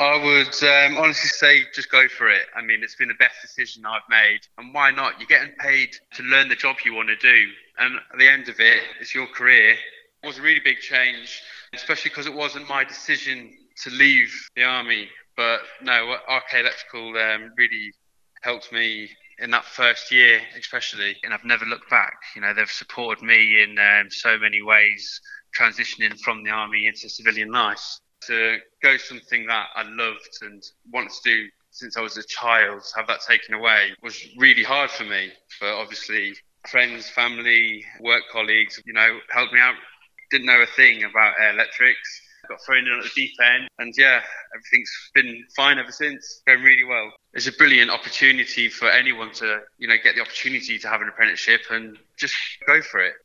I would honestly say just go for it. I mean, it's been the best decision I've made. And why not? You're getting paid to learn the job you want to do. And at the end of it, it's your career. It was a really big change, especially because it wasn't my decision to leave the army. But no, RK Electrical really helped me in that first year, especially. And I've never looked back. You know, they've supported me in so many ways, transitioning from the army into civilian life. To go something that I loved and wanted to do since I was a child, have that taken away was really hard for me. But obviously, friends, family, work colleagues, helped me out. Didn't know a thing about electrics. Got thrown in at the deep end, and yeah, everything's been fine ever since. Going really well. It's a brilliant opportunity for anyone to, get the opportunity to have an apprenticeship and just go for it.